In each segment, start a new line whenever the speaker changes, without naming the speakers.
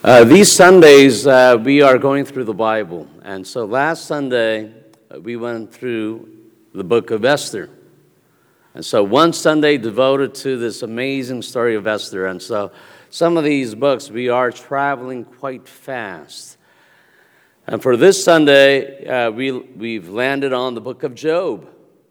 These Sundays, we are going through the Bible. And so last Sunday, we went through the book of Esther. And so one Sunday devoted to this amazing story of Esther. And so some of these books, we are traveling quite fast. And for this Sunday, we've landed on the book of Job.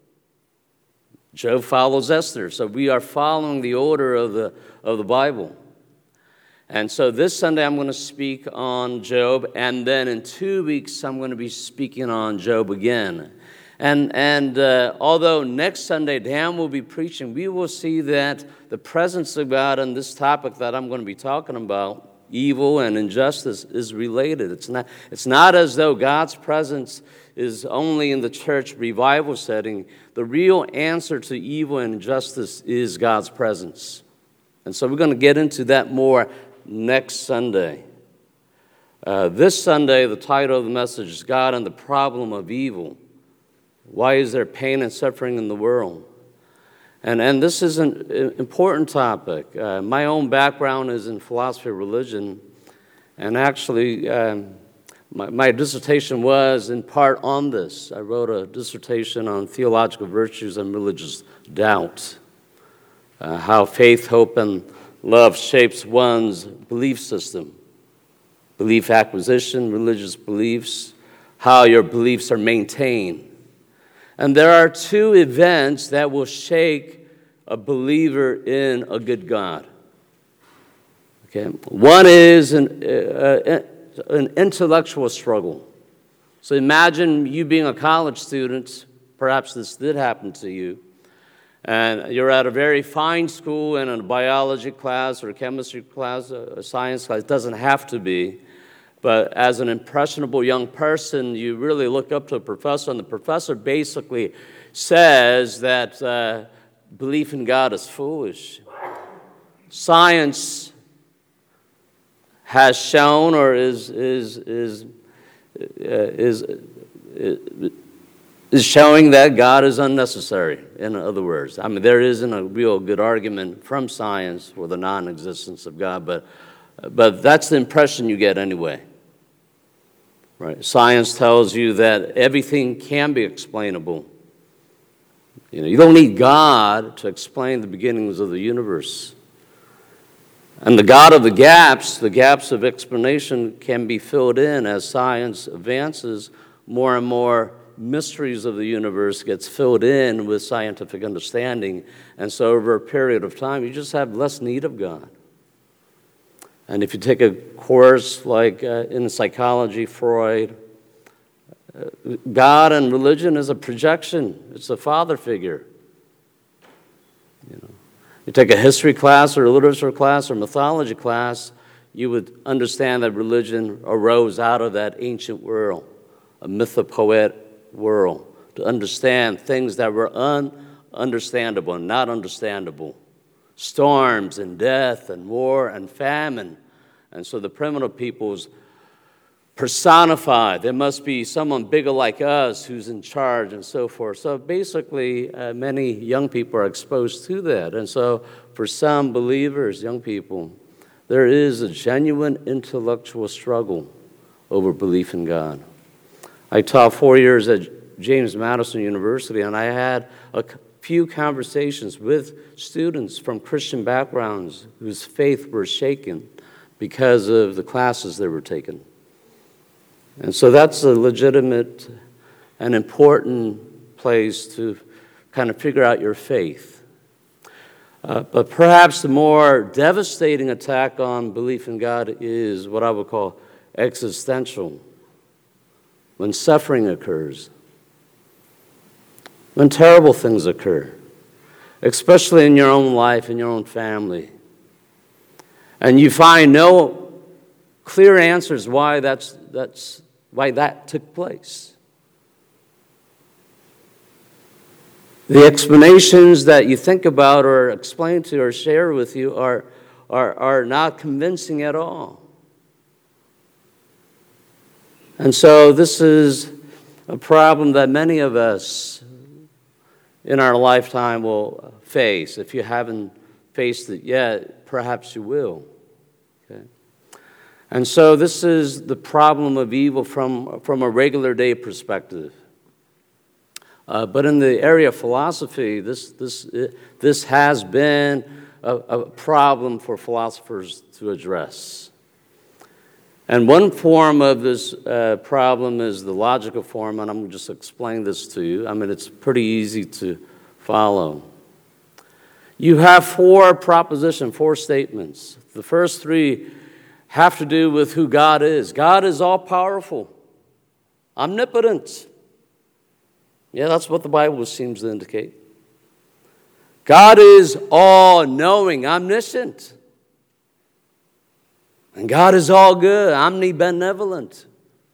Job follows Esther. So we are following the order of the Bible. And so this Sunday I'm going to speak on Job, and then in 2 weeks I'm going to be speaking on Job again. And although next Sunday Dan will be preaching, we will see that the presence of God on this topic that I'm going to be talking about, evil and injustice, is related. It's not as though God's presence is only in the church revival setting. The real answer to evil and injustice is God's presence. And so we're going to get into that more next Sunday. This Sunday, the title of the message is God and the Problem of Evil. Why is there pain and suffering in the world? And this is an important topic. My own background is in philosophy of religion, and actually my dissertation was in part on this. I wrote a dissertation on theological virtues and religious doubt, how faith, hope, and love shapes one's belief system, belief acquisition, religious beliefs, how your beliefs are maintained. And there are two events that will shake a believer in a good God. Okay, one is an intellectual struggle. So imagine you being a college student, perhaps this did happen to you, and you're at a very fine school in a biology class or a chemistry class, a science class. It doesn't have to be. But as an impressionable young person, you really look up to a professor, and the professor basically says that belief in God is foolish. Science has shown or is showing that God is unnecessary, in other words. I mean, there isn't a real good argument from science for the non-existence of God, but that's the impression you get anyway. Right? Science tells you that everything can be explainable. You don't need God to explain the beginnings of the universe. And the God of the gaps of explanation can be filled in as science advances. More and more mysteries of the universe gets filled in with scientific understanding. And so over a period of time, you just have less need of God. And if you take a course like in psychology, Freud, God and religion is a projection. It's a father figure. You take a history class or a literature class or mythology class, you would understand that religion arose out of that ancient world, a mythopoetic world, to understand things that were ununderstandable and not understandable. Storms and death and war and famine. And so the primitive peoples personified. There must be someone bigger like us who's in charge and so forth. So basically, many young people are exposed to that. And so for some believers, young people, there is a genuine intellectual struggle over belief in God. I taught 4 years at James Madison University, and I had a few conversations with students from Christian backgrounds whose faith were shaken because of the classes they were taking. And so that's a legitimate and important place to kind of figure out your faith. But perhaps the more devastating attack on belief in God is what I would call existential, when suffering occurs, when terrible things occur, especially in your own life, in your own family, and you find no clear answers why that took place. The explanations that you think about or explain to or share with you are not convincing at all. And so this is a problem that many of us in our lifetime will face. If you haven't faced it yet, perhaps you will. Okay? And so this is the problem of evil from a regular day perspective. But in the area of philosophy, this has been a problem for philosophers to address. And one form of this problem is the logical form, and I'm going to just explain this to you. I mean, it's pretty easy to follow. You have four statements. The first three have to do with who God is. God is all-powerful, omnipotent. Yeah, that's what the Bible seems to indicate. God is all-knowing, omniscient. And God is all good, omnibenevolent.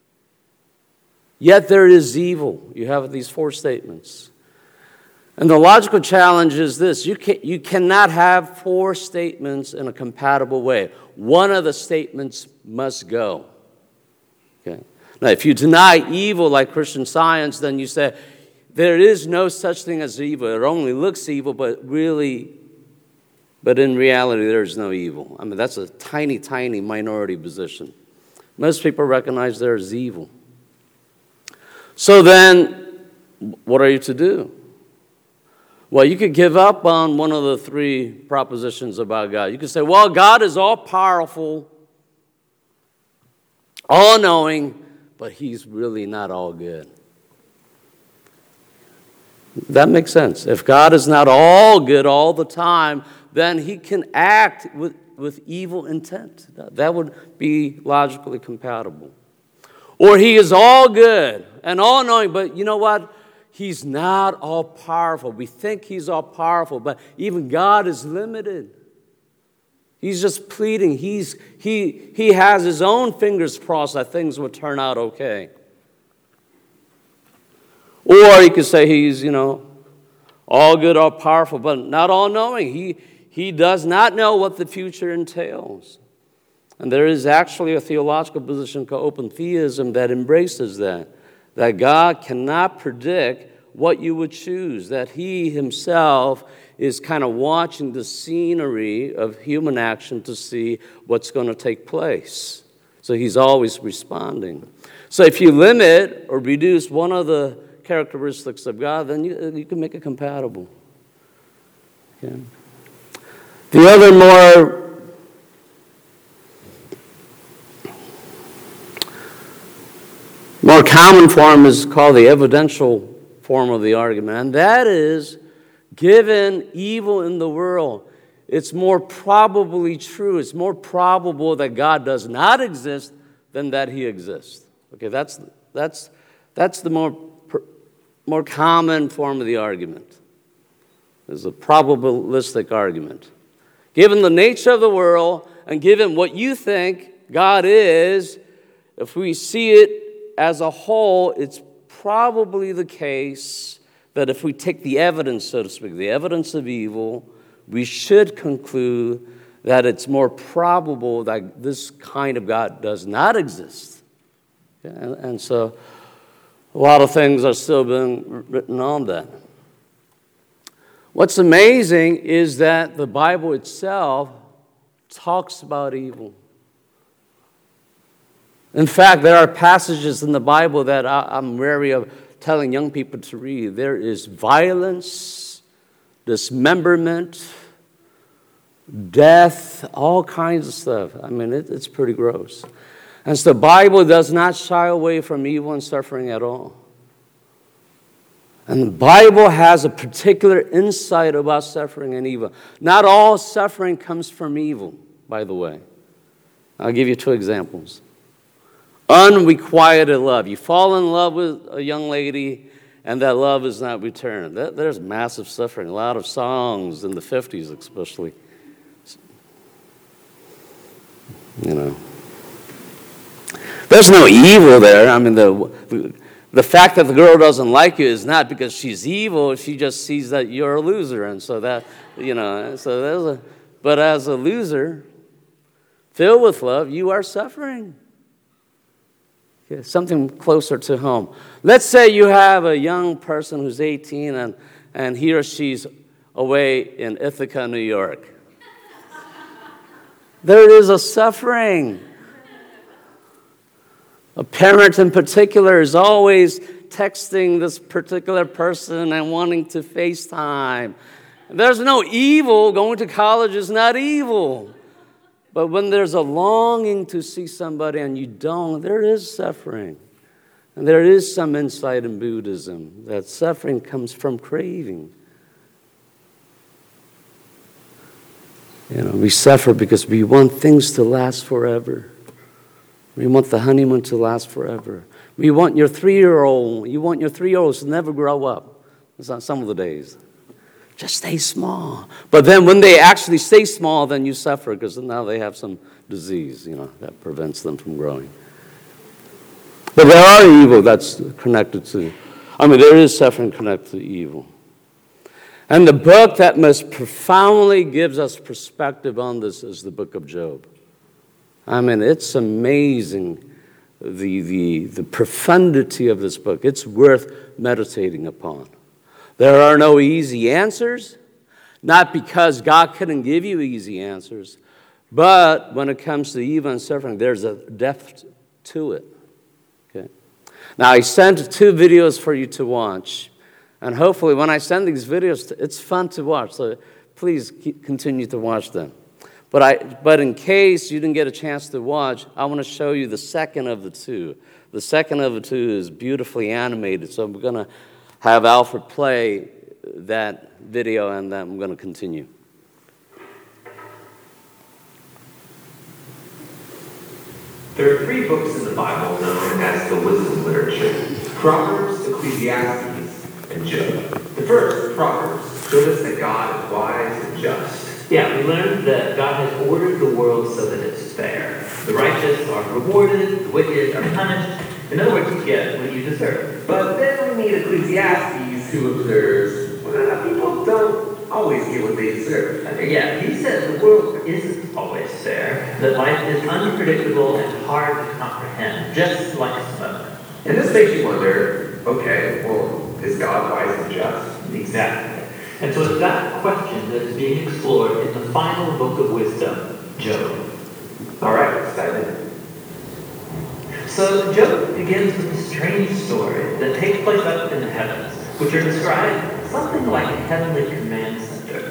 Yet there is evil. You have these four statements. And the logical challenge is this. You cannot have four statements in a compatible way. One of the statements must go. Okay? Now, if you deny evil like Christian Science, then you say, there is no such thing as evil. It only looks evil, but in reality, there is no evil. I mean, that's a tiny, tiny minority position. Most people recognize there is evil. So then, what are you to do? Well, you could give up on one of the three propositions about God. You could say, well, God is all-powerful, all-knowing, but he's really not all good. That makes sense. If God is not all good all the time, then he can act with evil intent. That would be logically compatible. Or he is all good and all-knowing, but you know what? He's not all-powerful. We think he's all-powerful, but even God is limited. He's just pleading. He has his own fingers crossed that things will turn out okay. Or you could say he's, all good, all-powerful, but not all-knowing. He does not know what the future entails. And there is actually a theological position called open theism that embraces that God cannot predict what you would choose, that he himself is kind of watching the scenery of human action to see what's going to take place. So he's always responding. So if you limit or reduce one of the characteristics of God, then you can make it compatible. Okay. The other more common form is called the evidential form of the argument, and that is, given evil in the world, it's more probably true, it's more probable that God does not exist than that he exists. Okay, that's the more common form of the argument. It's a probabilistic argument. Given the nature of the world and given what you think God is, if we see it as a whole, it's probably the case that if we take the evidence, so to speak, the evidence of evil, we should conclude that it's more probable that this kind of God does not exist. And so a lot of things are still being written on that. What's amazing is that the Bible itself talks about evil. In fact, there are passages in the Bible that I'm wary of telling young people to read. There is violence, dismemberment, death, all kinds of stuff. I mean, it's pretty gross. And so the Bible does not shy away from evil and suffering at all. And the Bible has a particular insight about suffering and evil. Not all suffering comes from evil, by the way. I'll give you two examples. Unrequited love. You fall in love with a young lady, and that love is not returned. There's massive suffering. A lot of songs in the 50s especially. There's no evil there. I mean, the fact that the girl doesn't like you is not because she's evil. She just sees that you're a loser. And so that, but as a loser, filled with love, you are suffering. Okay, something closer to home. Let's say you have a young person who's 18 and he or she's away in Ithaca, New York. There is a suffering. A parent in particular is always texting this particular person and wanting to FaceTime. There's no evil. Going to college is not evil. But when there's a longing to see somebody and you don't, there is suffering. And there is some insight in Buddhism that suffering comes from craving. We suffer because we want things to last forever. We want the honeymoon to last forever. You want your 3-year-olds to never grow up. It's on some of the days. Just stay small. But then when they actually stay small, then you suffer because now they have some disease, that prevents them from growing. But there are evil that's connected to, there is suffering connected to evil. And the book that most profoundly gives us perspective on this is the book of Job. It's amazing, the profundity of this book. It's worth meditating upon. There are no easy answers, not because God couldn't give you easy answers, but when it comes to evil and suffering, there's a depth to it. Okay. Now, I sent 2 videos for you to watch, and hopefully when I send these videos, it's fun to watch, so please continue to watch them. But in case you didn't get a chance to watch, I want to show you the second of the 2. The second of the 2 is beautifully animated, so we're going to have Alfred play that video, and then I'm going to continue.
There are 3 books in the Bible known as the wisdom literature: Proverbs, Ecclesiastes, and Job. The first, Proverbs, showed us that God is wise and just.
Yeah, we learned that God has ordered the world so that it's fair. The righteous are rewarded, the wicked are punished. In other words, you get what you deserve.
But then we meet Ecclesiastes, who observes, people don't always get what they deserve.
Yeah, he says the world isn't always fair, that life is unpredictable and hard to comprehend, just like a smoke.
And this makes you wonder, okay, well, is God wise and just?
Exactly. And so it's that question that is being explored in the final book of wisdom, Job.
All right, let's dive in.
So Job begins with a strange story that takes place up in the heavens, which are described something like a heavenly command center.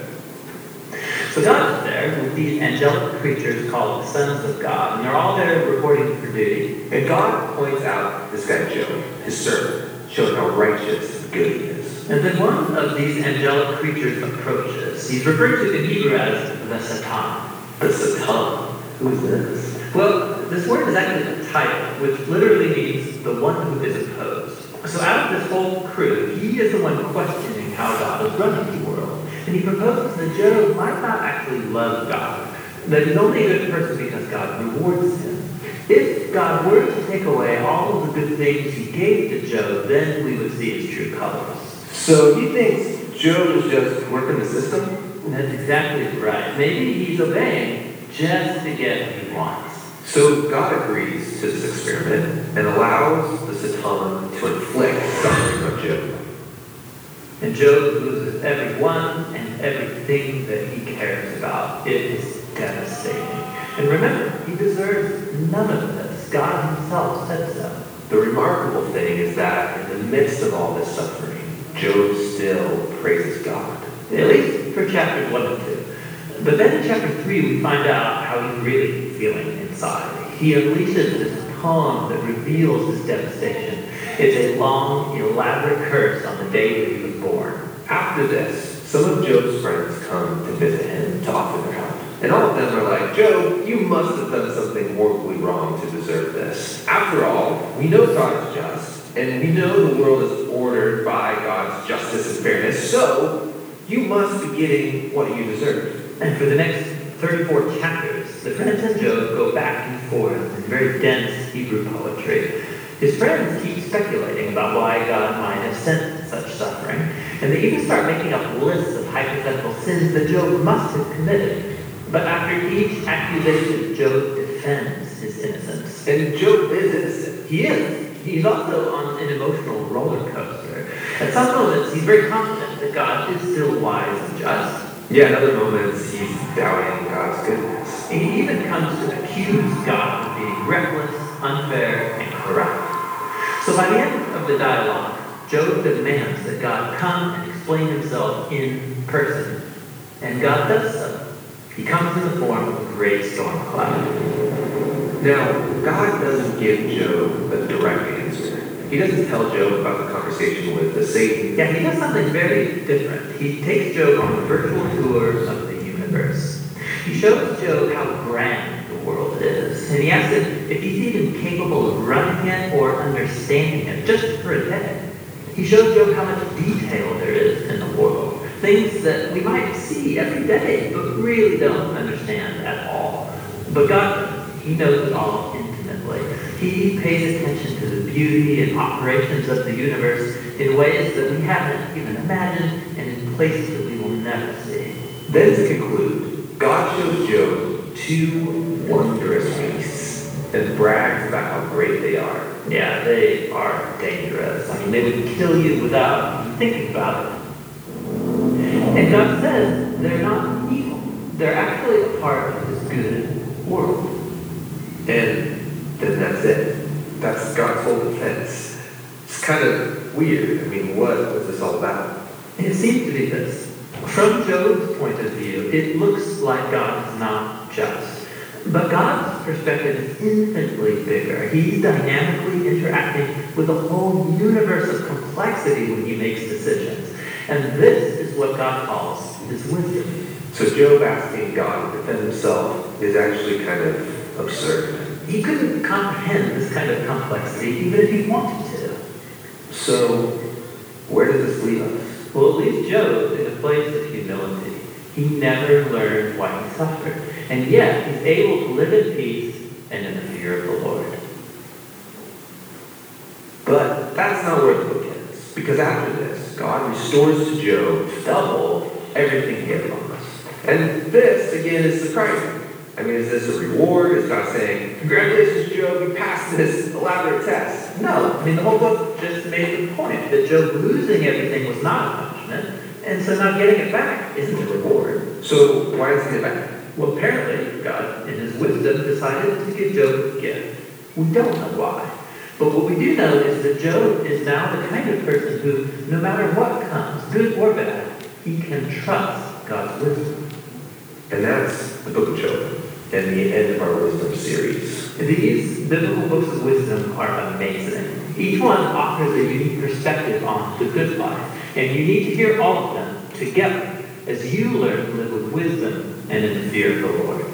So God is there with these angelic creatures called the sons of God, and they're all there reporting for duty.
And God points out this guy Job, his servant, showing how righteous and good he is.
And then one of these angelic creatures approaches. He's referred to in Hebrew as the Satan.
The Satan? Who is this?
Well, this word is actually a title, which literally means the one who is opposed. So out of this whole crew, he is the one questioning how God is running the world. And he proposes that Job might not actually love God, that he's only a good person because God rewards him. If God were to take away all of the good things he gave to Job, then we would see his true colors.
So he thinks Job is just working the system?
That's exactly right. Maybe he's obeying just to get what he wants.
So God agrees to this experiment and allows the Satan to inflict suffering on Job.
And Job loses everyone and everything that he cares about. It is devastating. And remember, he deserves none of this. God himself said so.
The remarkable thing is that in the midst of all this suffering, Job still praises God.
At least for chapters 1 and 2. But then in chapter 3, we find out how he's really feeling inside. He unleashes this poem that reveals his devastation. It's a long, elaborate curse on the day that he was born.
After this, some of Job's friends come to visit him to offer their help. And all of them are like, Job, you must have done something horribly wrong to deserve this. After all, we know God is just, and we know the world is ordered by God's justice and fairness, so you must be getting what you deserve.
And for the next 34 chapters, the friends and Job go back and forth in very dense Hebrew poetry. His friends keep speculating about why God might have sent such suffering, and they even start making up lists of hypothetical sins that Job must have committed. But after each accusation, Job defends his innocence.
And Job is innocent.
He is. He's also on an emotional roller coaster. At some moments, he's very confident that God is still wise and just.
Yeah, in other moments, he's doubting God's goodness.
He even comes to accuse God of being reckless, unfair, and corrupt. So by the end of the dialogue, Job demands that God come and explain himself in person. And God does so. He comes in the form of a great storm cloud.
Now, God doesn't give Job a direct answer. He doesn't tell Job about the conversation with the Satan.
Yeah, he does something very different. He takes Job on a virtual tour of the universe. He shows Job how grand the world is. And he asks him if he's even capable of running it or understanding it, just for a day. He shows Job how much detail there is in the world. Things that we might see every day, but really don't understand at all. But God, he knows it all intimately. He pays attention to the beauty and operations of the universe in ways that we haven't even imagined and in places that we will never see.
Then to conclude, God shows Job two wondrous beasts and brags about how great they are.
Yeah, they are dangerous. I mean, they would kill you without thinking about it. And God says they're not evil. They're actually a part of this good world.
And then that's it. That's God's whole defense. It's kind of weird. I mean, what was this all about?
It seems to be this. From Job's point of view, it looks like God is not just. But God's perspective is infinitely bigger. He's dynamically interacting with a whole universe of complexity when he makes decisions. And this is what God calls his wisdom.
So Job asking God to defend himself is actually kind of absurd.
He couldn't comprehend this kind of complexity even if he wanted to.
So where does this leave us?
Well, it leaves Job in a place of humility. He never learned why he suffered. And yet, he's able to live in peace and in the fear of the Lord.
But that's not where the book ends. Because after this, God restores to Job double everything he had promised. And this, again, is surprising. I mean, is this a reward? Is God saying, congratulations, Job, you passed this elaborate test?
No. I mean, the whole book just made the point that Job losing everything was not a punishment, and so not getting it back isn't a reward.
So why does he get back?
Well, apparently, God, in his wisdom, decided to give Job a gift. We don't know why. But what we do know is that Job is now the kind of person who, no matter what comes, good or bad, he can trust God's wisdom.
And that's the book of Job and the end of our wisdom series.
These biblical books of wisdom are amazing. Each one offers a unique perspective on the good life. And you need to hear all of them together as you learn to live with wisdom and in the fear of the Lord.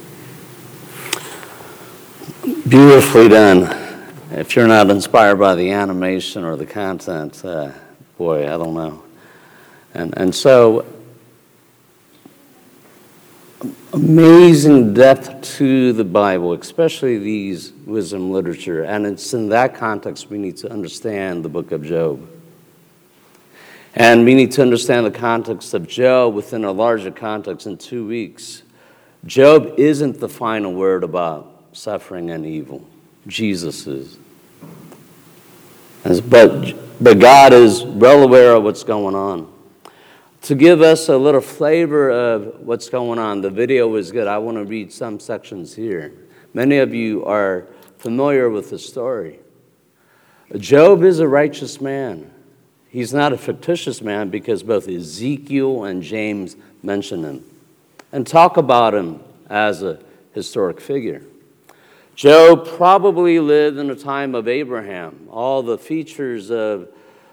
Beautifully done. If you're not inspired by the animation or the content, boy, I don't know. And so, amazing depth to the Bible, especially these wisdom literature. And it's in that context we need to understand the book of Job. And we need to understand the context of Job within a larger context in 2 weeks. Job isn't the final word about suffering and evil. Jesus is. But God is well aware of what's going on. To give us a little flavor of what's going on, the video was good. I want to read some sections here. Many of you are familiar with the story. Job is a righteous man. He's not a fictitious man because both Ezekiel and James mention him and talk about him as a historic figure. Job probably lived in the time of Abraham. All the features of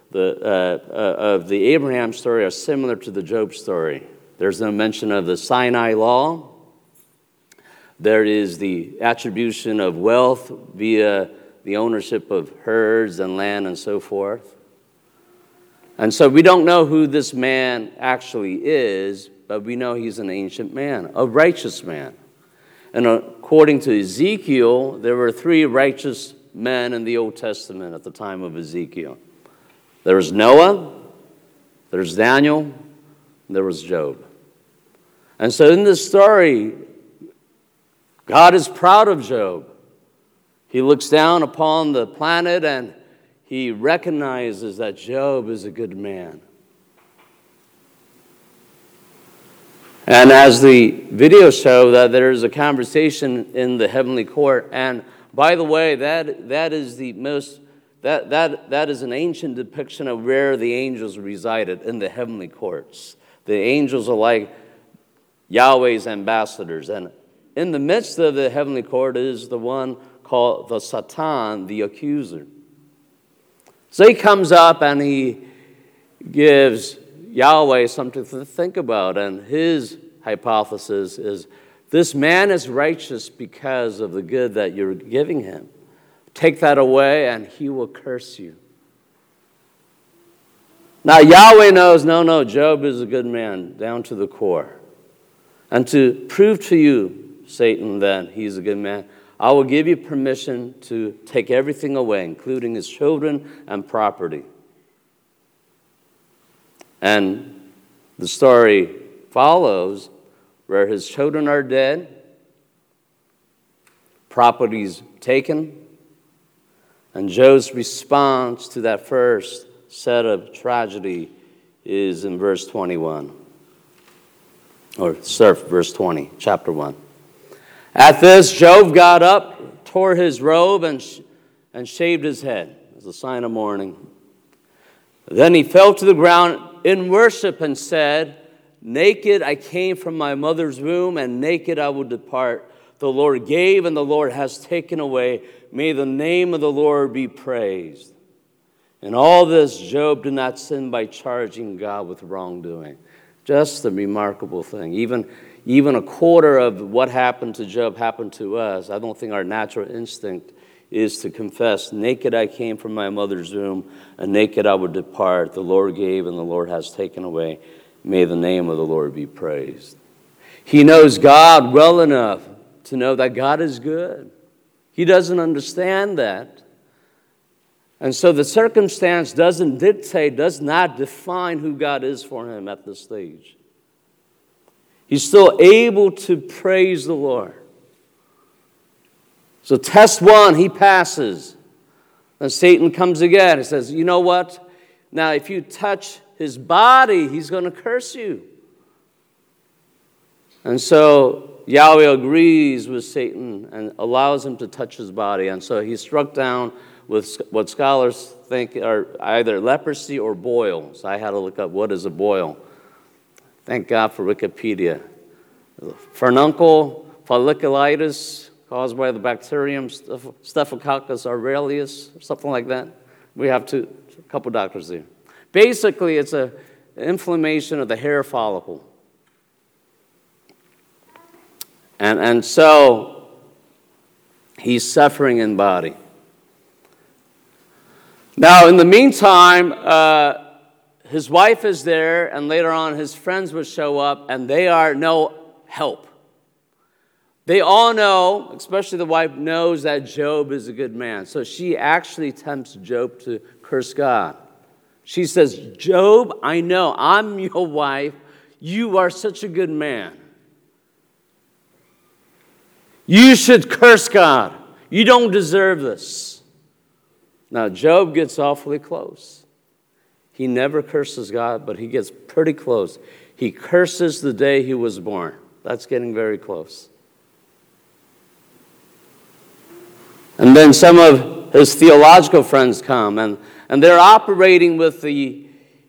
the Abraham story are similar to the Job story. There's no mention of the Sinai law. There is the attribution of wealth via the ownership of herds and land and so forth. And so we don't know who this man actually is, but we know he's an ancient man, a righteous man. And according to Ezekiel, there were 3 righteous men in the Old Testament at the time of Ezekiel. There was Noah, there's Daniel, and there was Job. And so in this story, God is proud of Job. He looks down upon the planet and he recognizes that Job is a good man. And as the videos show, that there's a conversation in the heavenly court. And by the way, that is the most that is an ancient depiction of where the angels resided, in the heavenly courts. The angels are like Yahweh's ambassadors. And in the midst of the heavenly court is the one called the Satan, the accuser. So he comes up and he gives Yahweh something to think about. And his hypothesis is, this man is righteous because of the good that you're giving him. Take that away and he will curse you. Now Yahweh knows, no, Job is a good man down to the core. And to prove to you, Satan, that he's a good man, I will give you permission to take everything away, including his children and property. And the story follows where his children are dead, property's taken, and Job's response to that first set of tragedy is in verse 21. Or verse 20, chapter 1. At this, Job got up, tore his robe, and shaved his head as a sign of mourning. Then he fell to the ground in worship and said, naked I came from my mother's womb, and naked I will depart. The Lord gave, and the Lord has taken away. May the name of the Lord be praised. In all this, Job did not sin by charging God with wrongdoing. Just a remarkable thing. Even a quarter of what happened to Job happened to us. I don't think our natural instinct is to confess, naked I came from my mother's womb, and naked I would depart. The Lord gave, and the Lord has taken away. May the name of the Lord be praised. He knows God well enough to know that God is good. He doesn't understand that. And so the circumstance does not define who God is for him at this stage. He's still able to praise the Lord. So test one, he passes. Then Satan comes again and says, you know what? Now if you touch his body, he's going to curse you. And so Yahweh agrees with Satan and allows him to touch his body. And so he's struck down with what scholars think are either leprosy or boils. I had to look up what is a boil. Thank God for Wikipedia. Furnuncle folliculitis caused by the bacterium Staphylococcus aureus, or something like that. We have a couple doctors there. Basically, it's an inflammation of the hair follicle. And so he's suffering in body. Now, in the meantime, his wife is there, and later on his friends will show up, and they are no help. They all know, especially the wife, knows that Job is a good man. So she actually tempts Job to curse God. She says, Job, I know, I'm your wife. You are such a good man. You should curse God. You don't deserve this. Now, Job gets awfully close. He never curses God, but he gets pretty close. He curses the day he was born. That's getting very close. And then some of his theological friends come, and they're operating with the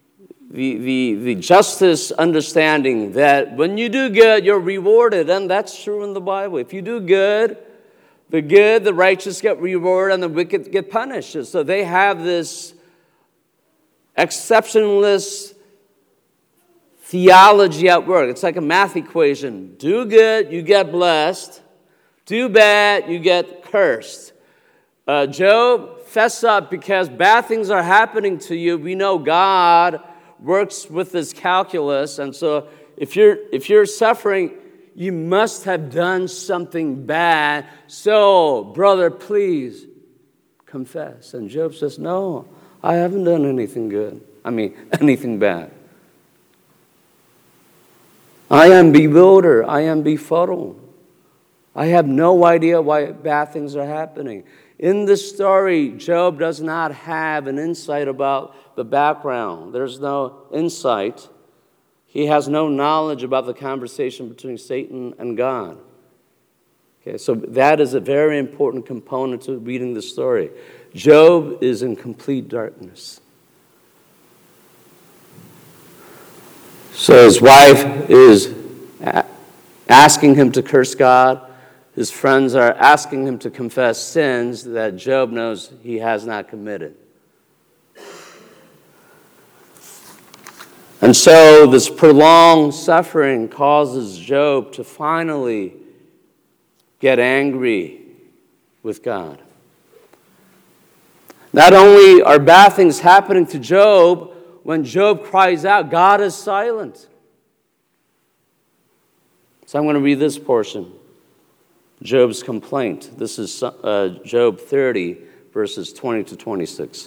justice understanding that when you do good, you're rewarded. And that's true in the Bible. If you do good, the righteous get rewarded, and the wicked get punished. So they have this exceptionless theology at work. It's like a math equation. Do good, you get blessed. Do bad, you get cursed. Job, fess up, because bad things are happening to you. We know God works with this calculus, and so if you're suffering, you must have done something bad. So, brother, please confess. And Job says, no, I haven't done anything anything bad. I am bewildered. I am befuddled. I have no idea why bad things are happening. In this story, Job does not have an insight about the background. There's no insight. He has no knowledge about the conversation between Satan and God. Okay, so that is a very important component to reading the story. Job is in complete darkness. So his wife is asking him to curse God. His friends are asking him to confess sins that Job knows he has not committed. And so this prolonged suffering causes Job to finally get angry with God. Not only are bad things happening to Job, when Job cries out, God is silent. So I'm going to read this portion. Job's complaint. This is Job 30, verses 20 to 26.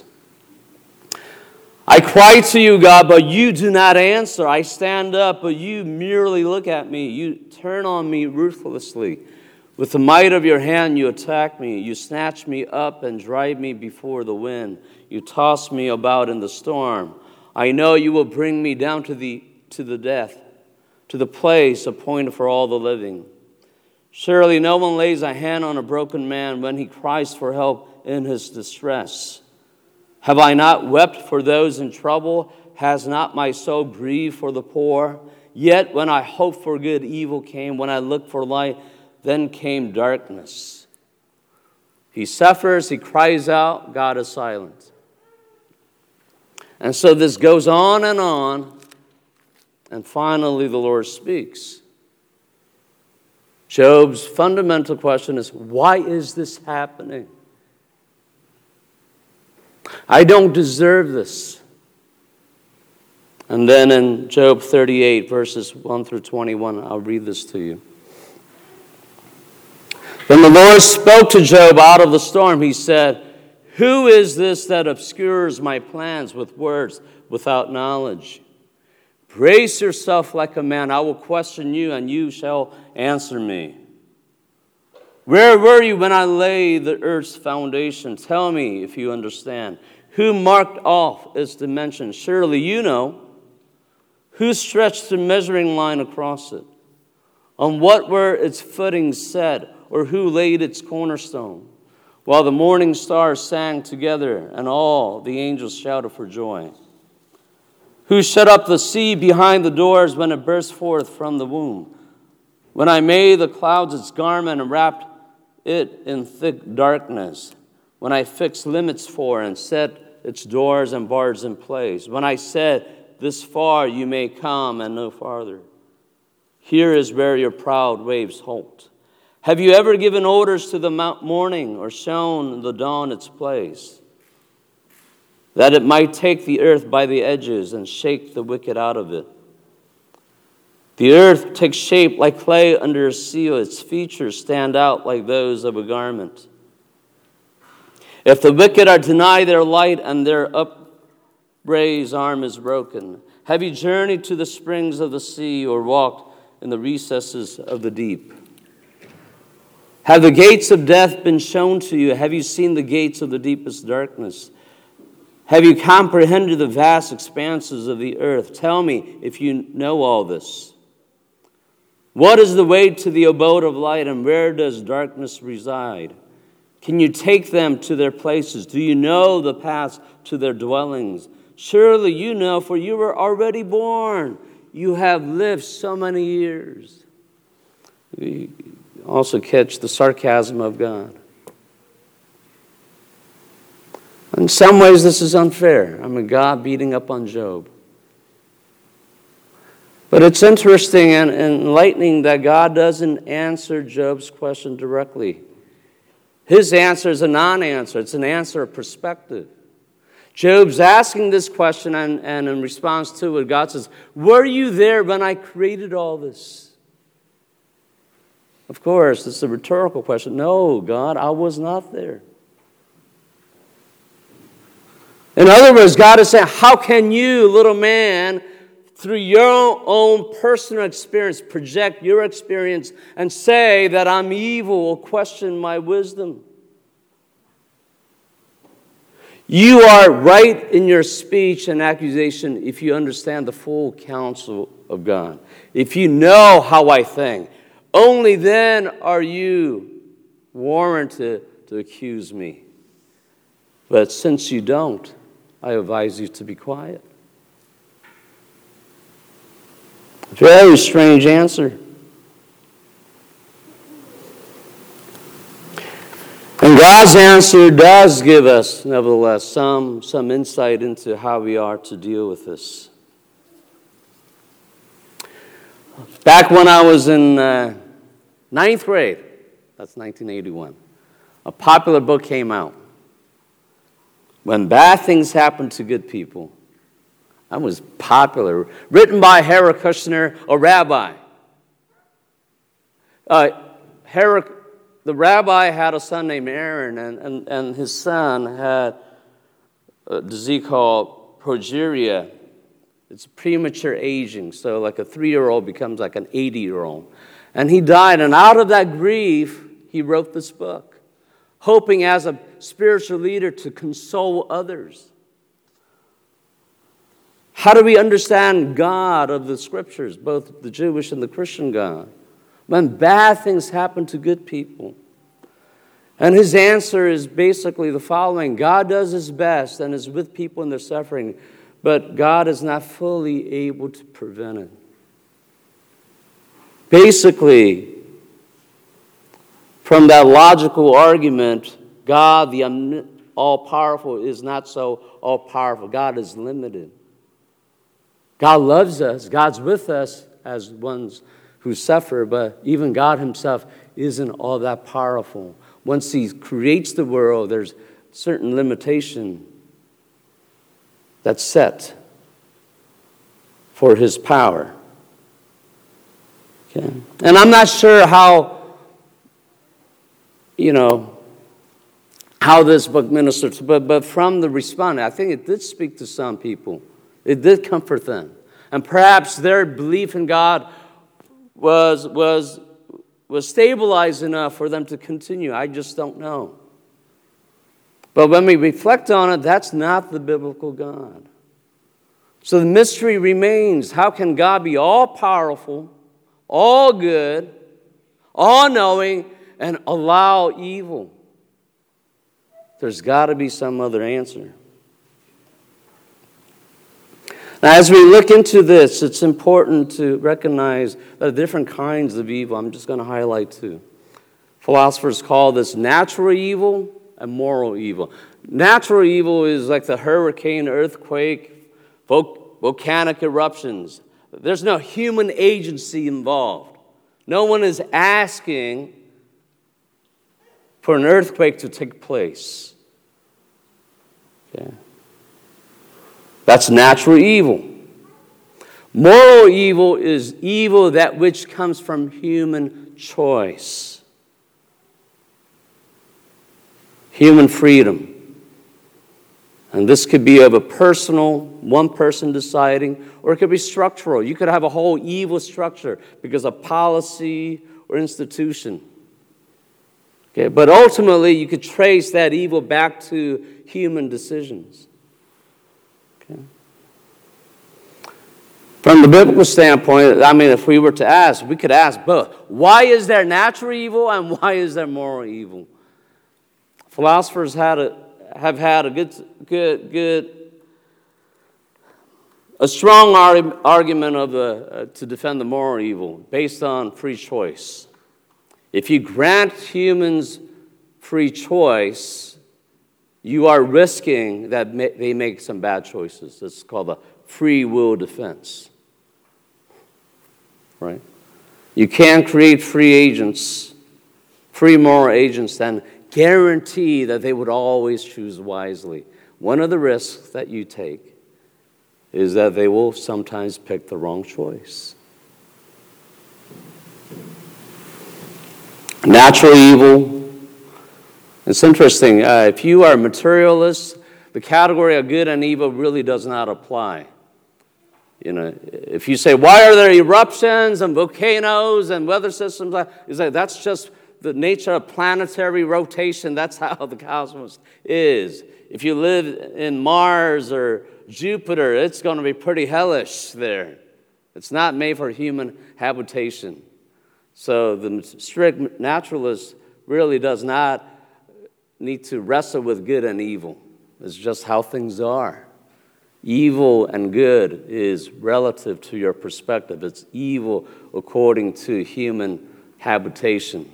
I cry to you, God, but you do not answer. I stand up, but you merely look at me. You turn on me ruthlessly. With the might of your hand, you attack me. You snatch me up and drive me before the wind. You toss me about in the storm. I know you will bring me down to the death, to the place appointed for all the living. Surely no one lays a hand on a broken man when he cries for help in his distress. Have I not wept for those in trouble? Has not my soul grieved for the poor? Yet when I hoped for good, evil came. When I looked for light, then came darkness. He suffers, he cries out, God is silent. And so this goes on, and finally the Lord speaks. Job's fundamental question is, why is this happening? I don't deserve this. And then in Job 38, verses 1 through 21, I'll read this to you. Then the Lord spoke to Job out of the storm. He said, who is this that obscures my plans with words without knowledge? Brace yourself like a man. I will question you, and you shall answer me. Where were you when I laid the earth's foundation? Tell me if you understand. Who marked off its dimensions? Surely you know. Who stretched the measuring line across it? On what were its footings set, or who laid its cornerstone? While the morning stars sang together, and all the angels shouted for joy. Who shut up the sea behind the doors when it burst forth from the womb? When I made the clouds its garment and wrapped it in thick darkness, when I fixed limits for and set its doors and bars in place, when I said, this far you may come and no farther. Here is where your proud waves halt. Have you ever given orders to the morning or shown the dawn its place, that it might take the earth by the edges and shake the wicked out of it? The earth takes shape like clay under a seal. Its features stand out like those of a garment. If the wicked are denied their light and their upraised arm is broken, have you journeyed to the springs of the sea or walked in the recesses of the deep? Have the gates of death been shown to you? Have you seen the gates of the deepest darkness? Have you comprehended the vast expanses of the earth? Tell me if you know all this. What is the way to the abode of light, and where does darkness reside? Can you take them to their places? Do you know the paths to their dwellings? Surely you know, for you were already born. You have lived so many years. We also catch the sarcasm of God. In some ways, this is unfair. God beating up on Job. But it's interesting and enlightening that God doesn't answer Job's question directly. His answer is a non-answer. It's an answer of perspective. Job's asking this question, and in response to it, God says, were you there when I created all this? Of course, it's a rhetorical question. No, God, I was not there. In other words, God is saying, how can you, little man, through your own personal experience, project your experience and say that I'm evil or question my wisdom? You are right in your speech and accusation if you understand the full counsel of God. If you know how I think, Only then are you warranted to accuse me. But since you don't, I advise you to be quiet. Very strange answer. And God's answer does give us, nevertheless, some insight into how we are to deal with this. Back when I was in ninth grade, that's 1981, a popular book came out. When Bad Things Happen to Good People. That was popular. Written by Harold Kushner, a rabbi. The rabbi had a son named Aaron, and his son had a disease called progeria. It's premature aging, so like a 3-year-old becomes like an 80-year-old. And he died, and out of that grief, he wrote this book, hoping as a spiritual leader to console others. How do we understand God of the Scriptures, both the Jewish and the Christian God, when bad things happen to good people? And his answer is basically the following. God does his best and is with people in their suffering, but God is not fully able to prevent it. Basically, from that logical argument, God, the all-powerful, is not so all-powerful. God is limited. God loves us. God's with us as ones who suffer, but even God himself isn't all that powerful. Once he creates the world, there's certain limitation that's set for his power. Okay? And I'm not sure how this book ministers, but from the respondent, I think it did speak to some people. It did comfort them. And perhaps their belief in God was stabilized enough for them to continue. I just don't know. But when we reflect on it, that's not the biblical God. So the mystery remains. How can God be all-powerful, all good, all-knowing, and allow evil? There's got to be some other answer. Now, as we look into this, it's important to recognize the different kinds of evil. I'm just going to highlight two. Philosophers call this natural evil and moral evil. Natural evil is like the hurricane, earthquake, volcanic eruptions. There's no human agency involved. No one is asking for an earthquake to take place. Okay. That's natural evil. Moral evil is evil that which comes from human choice. Human freedom. And this could be of a personal, one person deciding, or it could be structural. You could have a whole evil structure because of policy or institution. Okay, but ultimately, you could trace that evil back to human decisions. Okay. From the biblical standpoint, if we were to ask, we could ask both. Why is there natural evil and why is there moral evil? Philosophers have had a strong argument to defend the moral evil based on free choice. If you grant humans free choice, you are risking that they make some bad choices. It's called a free will defense. Right? You can't create free agents, free moral agents, and guarantee that they would always choose wisely. One of the risks that you take is that they will sometimes pick the wrong choice. Natural evil. It's interesting. If you are a materialist, the category of good and evil really does not apply. If you say, why are there eruptions and volcanoes and weather systems? You say, that's just the nature of planetary rotation. That's how the cosmos is. If you live in Mars or Jupiter, it's going to be pretty hellish there. It's not made for human habitation. So the strict naturalist really does not need to wrestle with good and evil. It's just how things are. Evil and good is relative to your perspective. It's evil according to human habitation.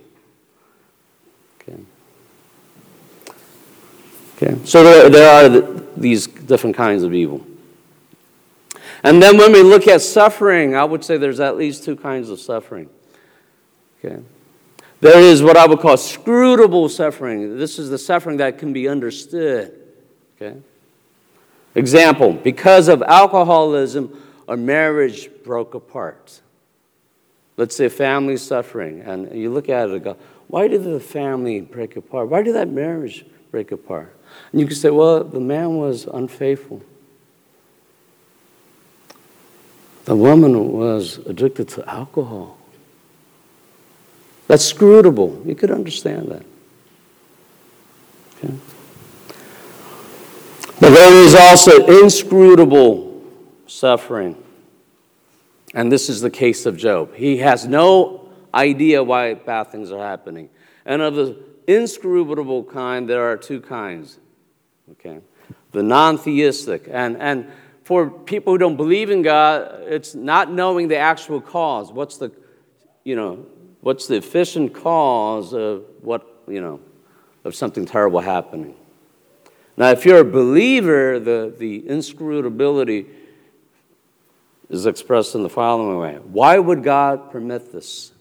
Okay. So there are these different kinds of evil. And then when we look at suffering, I would say there's at least two kinds of suffering. Okay. There is what I would call scrutable suffering. This is the suffering that can be understood. Okay. Example, because of alcoholism, a marriage broke apart. Let's say a family's suffering, and you look at it and go, why did the family break apart? Why did that marriage break apart? And you can say, well, the man was unfaithful. The woman was addicted to alcohol. That's scrutable. You could understand that. Okay. But there is also inscrutable suffering. And this is the case of Job. He has no idea why bad things are happening. And of the inscrutable kind, there are two kinds. Okay, the non-theistic. And for people who don't believe in God, it's not knowing the actual cause. What's the efficient cause of of something terrible happening? Now, if you're a believer, the inscrutability is expressed in the following way. Why would God permit this?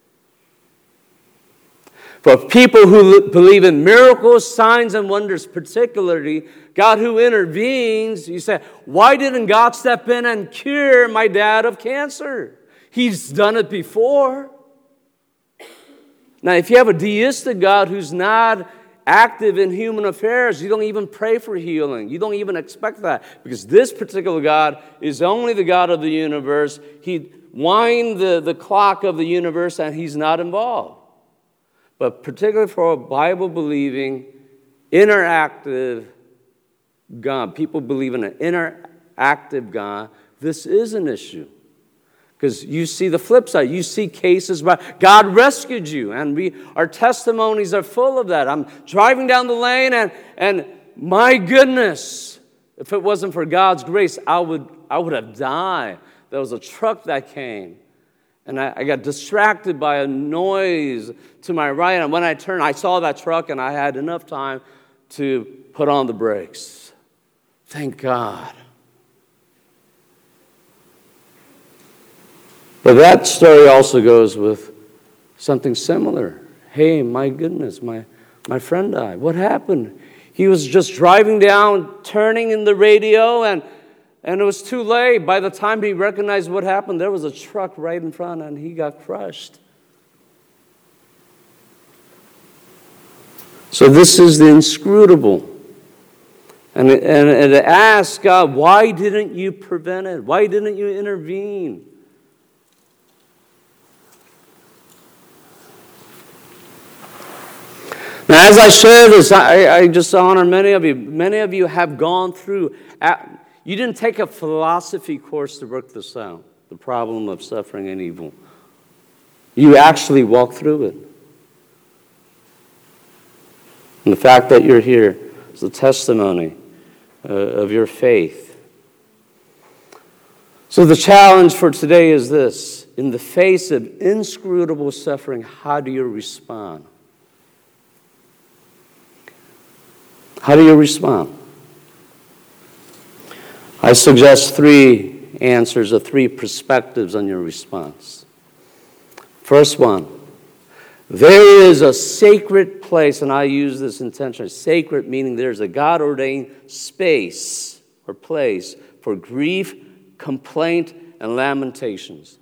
For people who believe in miracles, signs, and wonders, particularly God who intervenes, you say, why didn't God step in and cure my dad of cancer? He's done it before. Now, if you have a deistic God who's not active in human affairs, you don't even pray for healing. You don't even expect that, because this particular God is only the God of the universe. He wind the clock of the universe, and he's not involved. But particularly for a Bible-believing, interactive God, people believe in an interactive God, this is an issue. Because you see the flip side. You see cases where God rescued you, and our testimonies are full of that. I'm driving down the lane, and my goodness, if it wasn't for God's grace, I would have died. There was a truck that came. And I got distracted by a noise to my right. And when I turned, I saw that truck, and I had enough time to put on the brakes. Thank God. But that story also goes with something similar. Hey, my goodness, my friend died. What happened? He was just driving down, turning in the radio, and it was too late. By the time he recognized what happened, there was a truck right in front, and he got crushed. So this is the inscrutable. And it asks God, why didn't you prevent it? Why didn't you intervene? Now, as I share this, I just honor many of you. Many of you have gone through. You didn't take a philosophy course to work this out, the problem of suffering and evil. You actually walked through it. And the fact that you're here is a testimony of your faith. So the challenge for today is this. In the face of inscrutable suffering, how do you respond? How do you respond? I suggest three answers or three perspectives on your response. First one, there is a sacred place, and I use this intentionally. Sacred meaning there's a God-ordained space or place for grief, complaint, and lamentations.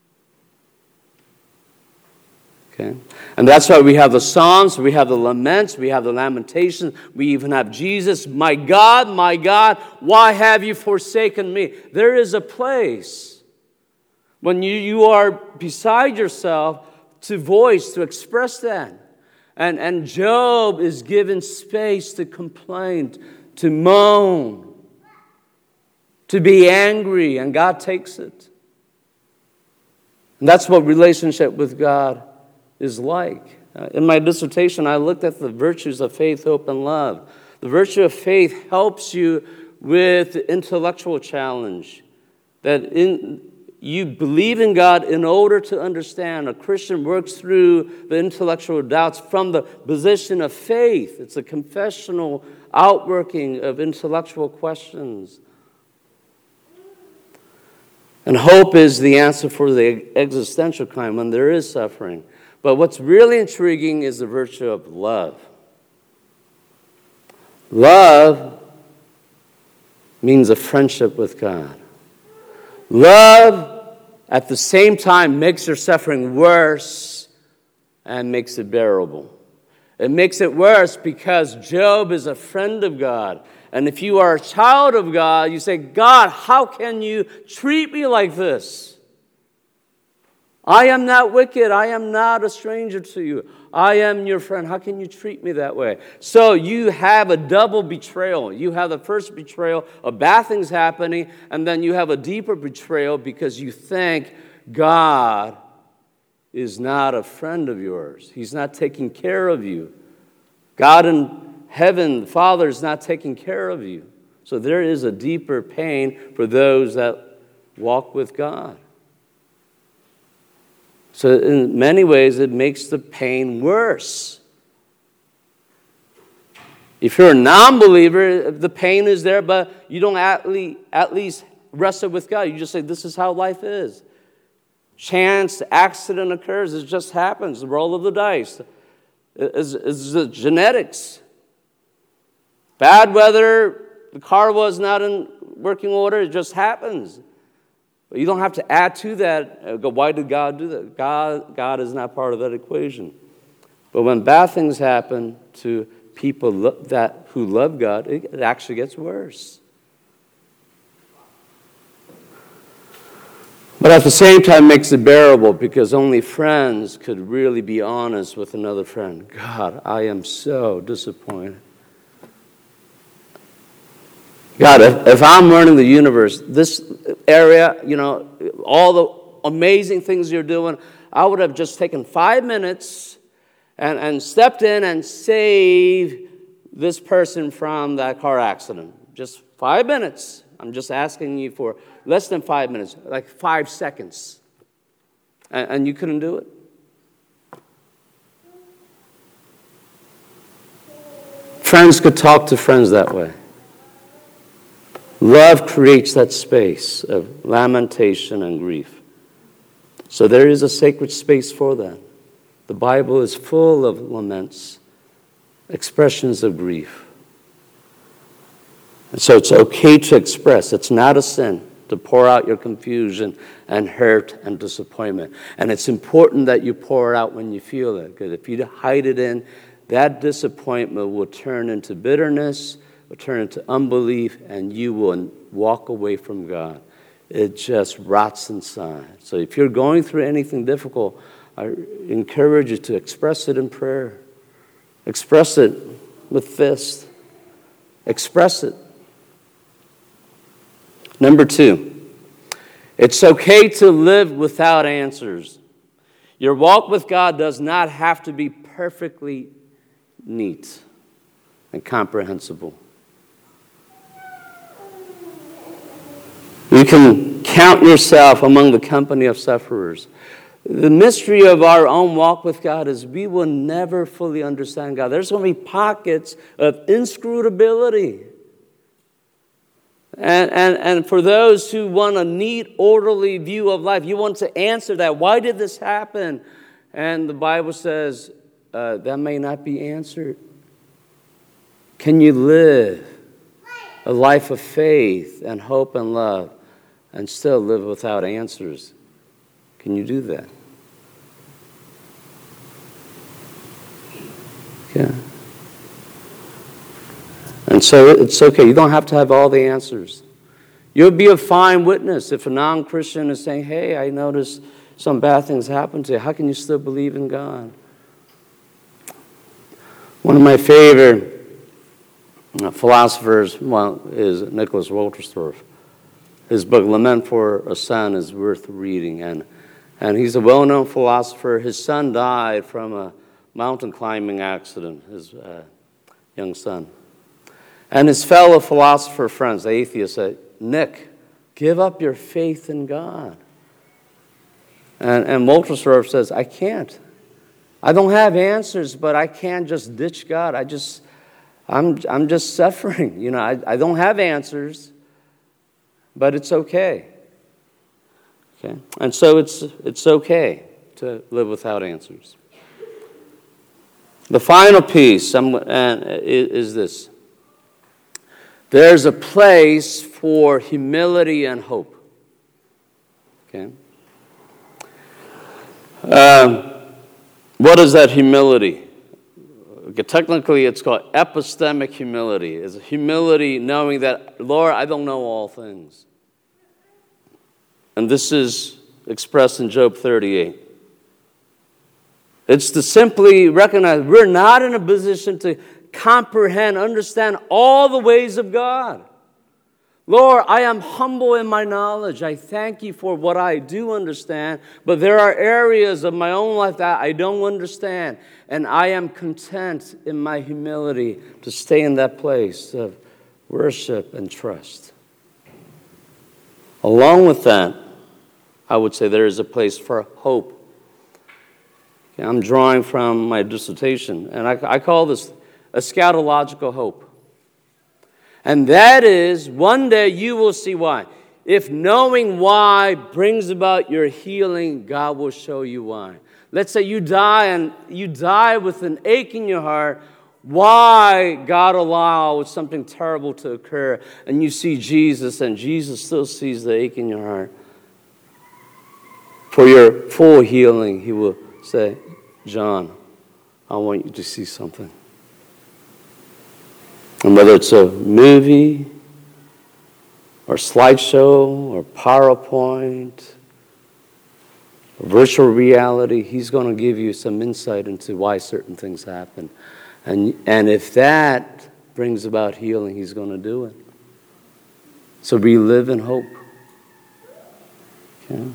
Okay? And that's why we have the Psalms, we have the laments, we have the lamentations, we even have Jesus, my God, why have you forsaken me? There is a place when you are beside yourself to voice, to express that. And Job is given space to complain, to moan, to be angry, and God takes it. And that's what relationship with God is like. In my dissertation, I looked at the virtues of faith, hope, and love. The virtue of faith helps you with the intellectual challenge. You believe in God in order to understand. A Christian works through the intellectual doubts from the position of faith. It's a confessional outworking of intellectual questions. And hope is the answer for the existential kind when there is suffering. But what's really intriguing is the virtue of love. Love means a friendship with God. Love, at the same time, makes your suffering worse and makes it bearable. It makes it worse because Job is a friend of God. And if you are a child of God, you say, God, how can you treat me like this? I am not wicked. I am not a stranger to you. I am your friend. How can you treat me that way? So you have a double betrayal. You have the first betrayal of bad things happening, and then you have a deeper betrayal because you think God is not a friend of yours. He's not taking care of you. God in heaven, the Father, is not taking care of you. So there is a deeper pain for those that walk with God. So in many ways, it makes the pain worse. If you're a non-believer, the pain is there, but you don't at least wrestle with God. You just say, this is how life is. Chance, accident occurs. It just happens. The roll of the dice. It's the genetics. Bad weather, the car was not in working order. It just happens. But you don't have to add to that. Go, why did God do that? God is not part of that equation. But when bad things happen to people who love God, it actually gets worse. But at the same time, it makes it bearable because only friends could really be honest with another friend. God, I am so disappointed. God, if I'm learning the universe, this area, all the amazing things you're doing, I would have just taken 5 minutes and stepped in and saved this person from that car accident. Just 5 minutes. I'm just asking you for less than 5 minutes, like 5 seconds. And you couldn't do it? Friends could talk to friends that way. Love creates that space of lamentation and grief. So there is a sacred space for that. The Bible is full of laments, expressions of grief. And so it's okay to express. It's not a sin to pour out your confusion and hurt and disappointment. And it's important that you pour it out when you feel it. Because if you hide it in, that disappointment will turn into bitterness, will turn into unbelief, and you will walk away from God. It just rots inside. So if you're going through anything difficult, I encourage you to express it in prayer. Express it with fists. Express it. Number 2, it's okay to live without answers. Your walk with God does not have to be perfectly neat and comprehensible. You can count yourself among the company of sufferers. The mystery of our own walk with God is we will never fully understand God. There's going to be pockets of inscrutability. And for those who want a neat, orderly view of life, you want to answer that. Why did this happen? And the Bible says that may not be answered. Can you live a life of faith and hope and love and still live without answers? Can you do that? Yeah. And so it's okay. You don't have to have all the answers. You'll be a fine witness if a non-Christian is saying, hey, I noticed some bad things happen to you. How can you still believe in God? One of my favorite philosophers is Nicholas Wolterstorff. His book, Lament for a Son, is worth reading. And And he's a well-known philosopher. His son died from a mountain climbing accident, his young son. And his fellow philosopher friends, the atheists, said, Nick, give up your faith in God. And Moltersdorf says, I can't. I don't have answers, but I can't just ditch God. I'm just suffering. You know, I don't have answers, but it's okay. Okay? And so it's okay to live without answers. The final piece is this. There's a place for humility and hope. Okay? What is that humility? Okay, technically, it's called epistemic humility. It's a humility knowing that, Lord, I don't know all things. And this is expressed in Job 38. It's to simply recognize we're not in a position to comprehend, understand all the ways of God. Lord, I am humble in my knowledge. I thank you for what I do understand, but there are areas of my own life that I don't understand, and I am content in my humility to stay in that place of worship and trust. Along with that, I would say there is a place for hope. Okay, I'm drawing from my dissertation, and I call this eschatological hope. And that is, one day you will see why. If knowing why brings about your healing, God will show you why. Let's say you die and you die with an ache in your heart. Why God allowed something terrible to occur, and you see Jesus, and Jesus still sees the ache in your heart. For your full healing, he will say, John, I want you to see something. And whether it's a movie or slideshow or PowerPoint or virtual reality, he's going to give you some insight into why certain things happen. And if that brings about healing, he's going to do it. So we live in hope. Okay?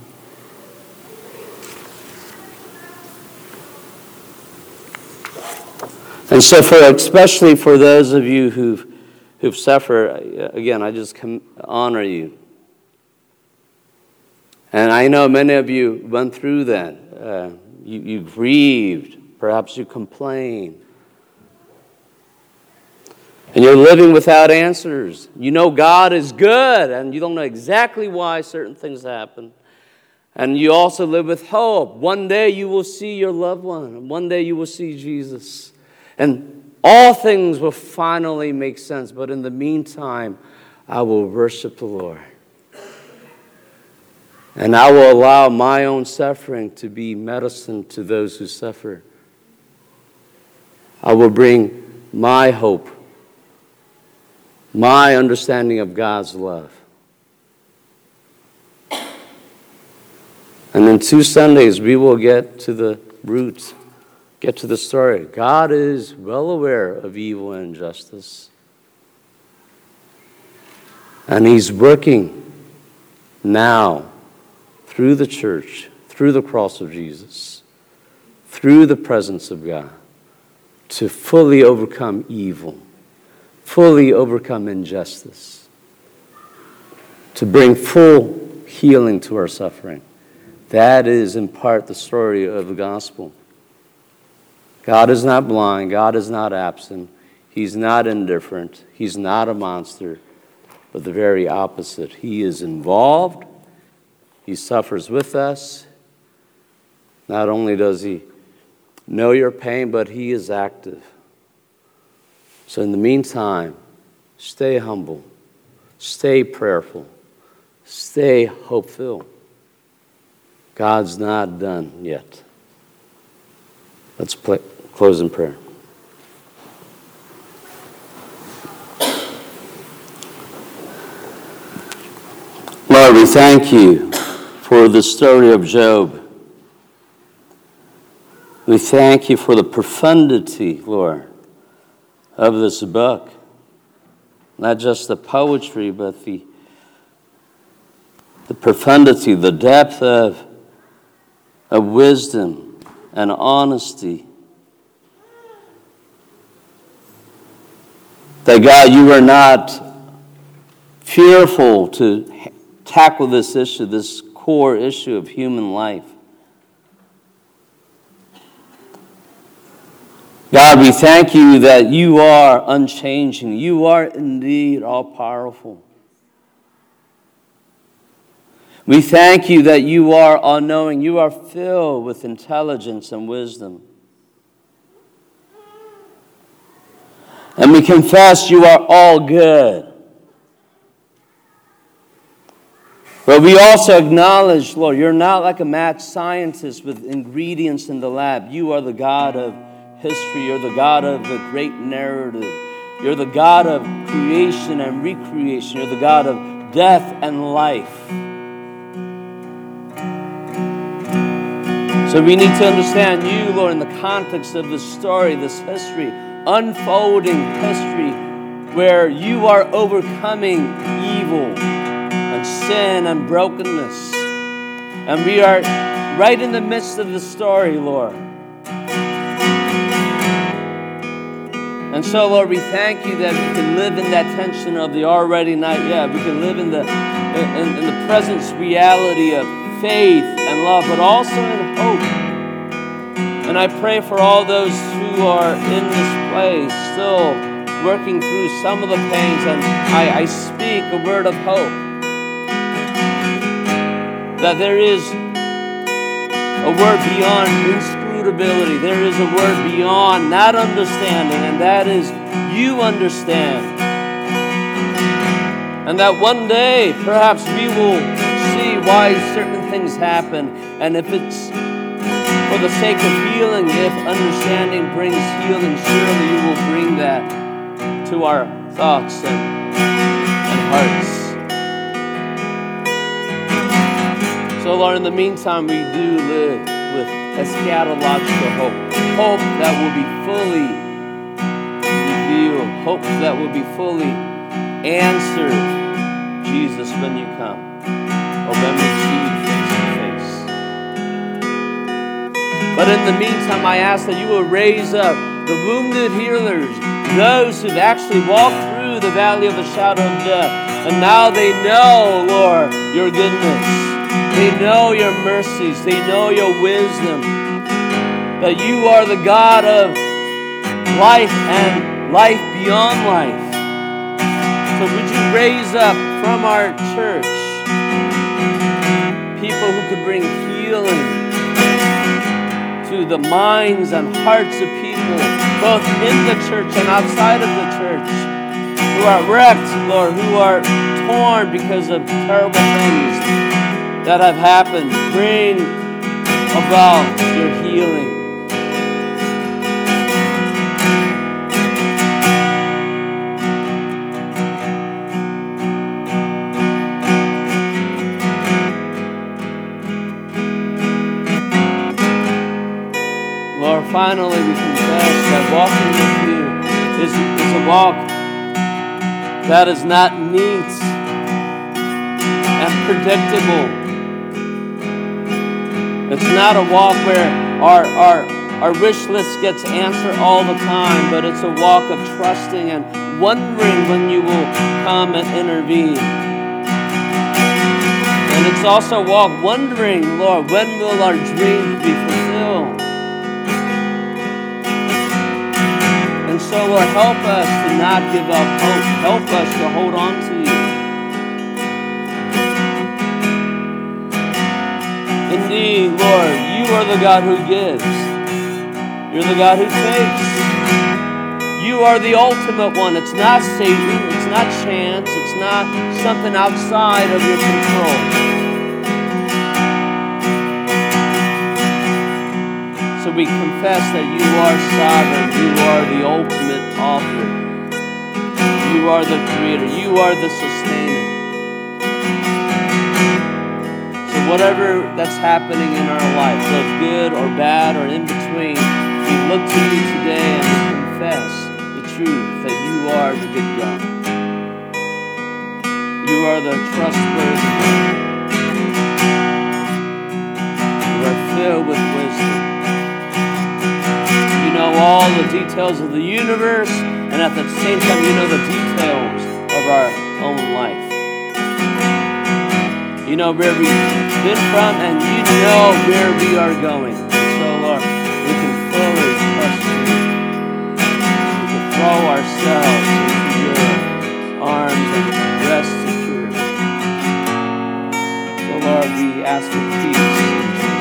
And so, especially for those of you who've suffered, again, I just honor you. And I know many of you went through that. You grieved. Perhaps you complained. And you're living without answers. You know God is good, and you don't know exactly why certain things happen. And you also live with hope. One day you will see your loved one. One day you will see Jesus. And all things will finally make sense. But in the meantime, I will worship the Lord. And I will allow my own suffering to be medicine to those who suffer. I will bring my hope, my understanding of God's love. And in 2 Sundays, we will get to the roots. Get to the story. God is well aware of evil and injustice. And he's working now through the church, through the cross of Jesus, through the presence of God, to fully overcome evil, fully overcome injustice, to bring full healing to our suffering. That is in part the story of the gospel. God is not blind. God is not absent. He's not indifferent. He's not a monster, but the very opposite. He is involved. He suffers with us. Not only does he know your pain, but he is active. So in the meantime, stay humble. Stay prayerful. Stay hope-filled. God's not done yet. Let's close in prayer. Lord, we thank you for the story of Job. We thank you for the profundity, Lord, of this book. Not just the poetry, but the profundity, the depth of of wisdom and honesty. That God, you are not fearful to tackle this issue, this core issue of human life. God, we thank you that you are unchanging. You are indeed all-powerful. We thank you that you are all-knowing. You are filled with intelligence and wisdom. And we confess you are all good. But we also acknowledge, Lord, you're not like a mad scientist with ingredients in the lab. You are the God of history. You're the God of the great narrative. You're the God of creation and recreation. You're the God of death and life. So we need to understand you, Lord, in the context of this story, this history, unfolding history, where you are overcoming evil and sin and brokenness. And we are right in the midst of the story, Lord. And so, Lord, we thank you that we can live in that tension of the already not yet. We can live in the present reality of faith and love, but also in hope. And I pray for all those who are in this place, still working through some of the pains, and I speak a word of hope. That there is a word beyond inscrutability. There is a word beyond not understanding, and that is you understand. And that one day, perhaps we will see why certain things happen. And if it's for the sake of healing, if understanding brings healing, surely you will bring that to our thoughts and hearts. So, Lord, in the meantime, we do live with eschatological hope. Hope that will be fully revealed. Hope that will be fully answered, Jesus, when you come. Or when we see you face to face. But in the meantime, I ask that you will raise up the wounded healers, those who've actually walked through the valley of the shadow of death. And now they know, Lord, your goodness. They know your mercies. They know your wisdom. That you are the God of life and life beyond life. So would you raise up from our church people who could bring healing to the minds and hearts of people, both in the church and outside of the church, who are wrecked, Lord, who are torn because of terrible things that have happened. Bring about your healing. Lord, finally we confess that walking with you is a walk that is not neat and predictable. It's not a walk where our wish list gets answered all the time, but it's a walk of trusting and wondering when you will come and intervene. And it's also a walk wondering, Lord, when will our dreams be fulfilled? And so, Lord, help us to not give up hope. Help us to hold on to you. Indeed, Lord, you are the God who gives. You're the God who takes. You are the ultimate one. It's not Satan. It's not chance. It's not something outside of your control. So we confess that you are sovereign. You are the ultimate author. You are the creator. You are the sustainer. Whatever that's happening in our life, both good or bad or in between, we look to you today and we confess the truth that you are the good God. You are the trustworthy God. You are filled with details of the universe, and at the same time, you know the details of our own life. You know where we've been from, and you know where we are going. And so, Lord, we can fully trust you. We can throw ourselves into your arms and rest secure. So, Lord, we ask for peace in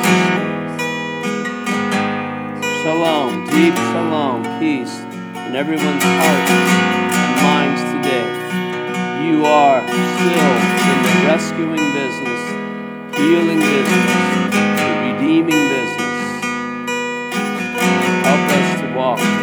Jesus' name. Shalom, deep shalom, peace in everyone's hearts and minds today. You are still in the rescuing business, healing business, the redeeming business. Help us to walk